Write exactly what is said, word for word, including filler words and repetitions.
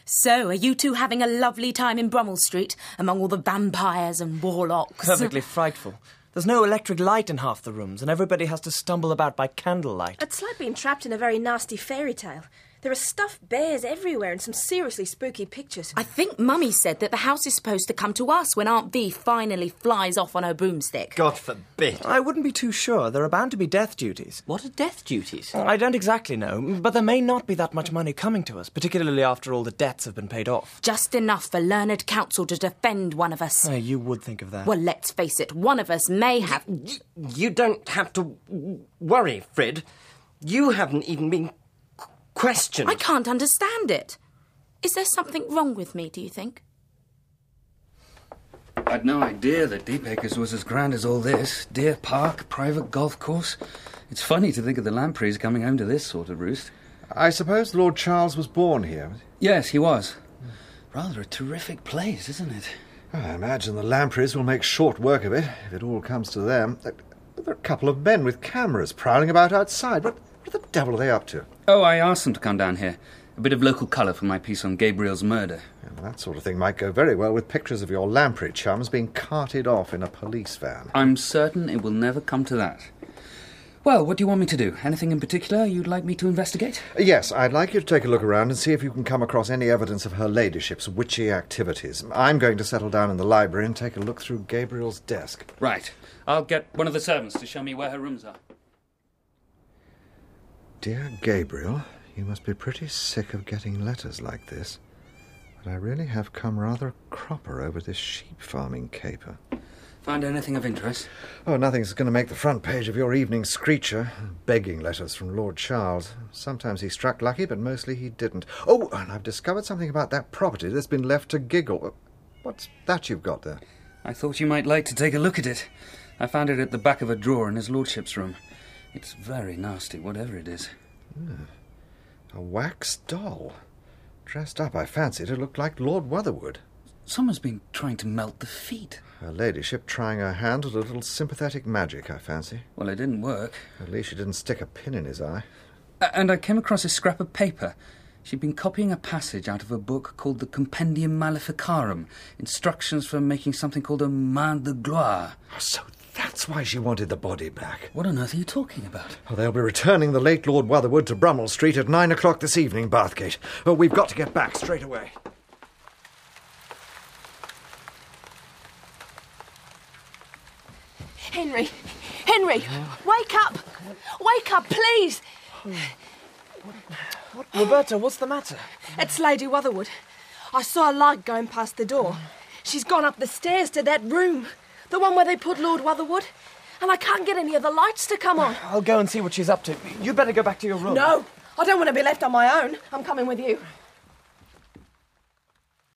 So, are you two having a lovely time in Brummel Street, among all the vampires and warlocks? Perfectly frightful. There's no electric light in half the rooms, and everybody has to stumble about by candlelight. It's like being trapped in a very nasty fairy tale. There are stuffed bears everywhere and some seriously spooky pictures. I think Mummy said that the house is supposed to come to us when Aunt V finally flies off on her broomstick. God forbid. I wouldn't be too sure. There are bound to be death duties. What are death duties? I don't exactly know, but there may not be that much money coming to us, particularly after all the debts have been paid off. Just enough for learned counsel to defend one of us. Uh, you would think of that. Well, let's face it, one of us may have... You, you don't have to worry, Fred. You haven't even been questioned. I can't understand it. Is there something wrong with me, do you think? I'd no idea that Deepacres was as grand as all this. Deer Park, private golf course. It's funny to think of the Lampreys coming home to this sort of roost. I suppose Lord Charles was born here? Yes, he was. Rather a terrific place, isn't it? I imagine the Lampreys will make short work of it, if it all comes to them. There are a couple of men with cameras prowling about outside. What, what the devil are they up to? Oh, I asked them to come down here. A bit of local colour for my piece on Gabriel's murder. Yeah, well, that sort of thing might go very well with pictures of your Lamprey chums being carted off in a police van. I'm certain it will never come to that. Well, what do you want me to do? Anything in particular you'd like me to investigate? Yes, I'd like you to take a look around and see if you can come across any evidence of her ladyship's witchy activities. I'm going to settle down in the library and take a look through Gabriel's desk. Right. I'll get one of the servants to show me where her rooms are. Dear Gabriel, you must be pretty sick of getting letters like this. But I really have come rather a cropper over this sheep farming caper. Find anything of interest? Oh, nothing's going to make the front page of your evening screecher. Begging letters from Lord Charles. Sometimes he struck lucky, but mostly he didn't. Oh, and I've discovered something about that property that's been left to Giggle. What's that you've got there? I thought you might like to take a look at it. I found it at the back of a drawer in his lordship's room. It's very nasty, whatever it is. Hmm. A wax doll. Dressed up, I fancied it looked like Lord Wotherwood. Someone's been trying to melt the feet. Her ladyship trying her hand at a little sympathetic magic, I fancy. Well, it didn't work. At least she didn't stick a pin in his eye. A- and I came across a scrap of paper. She'd been copying a passage out of a book called the Compendium Maleficarum, instructions for making something called a main de gloire. Oh, so that's why she wanted the body back. What on earth are you talking about? Oh, they'll be returning the late Lord Wotherwood to Brummel Street at nine o'clock this evening, Bathgate. Oh, we've got to get back straight away. Henry! Henry! Wake up! Wake up, please! What? Roberta, what's the matter? It's Lady Wotherwood. I saw a light going past the door. She's gone up the stairs to that room. The one where they put Lord Wotherwood. And I can't get any of the lights to come on. I'll go and see what she's up to. You'd better go back to your room. No, I don't want to be left on my own. I'm coming with you.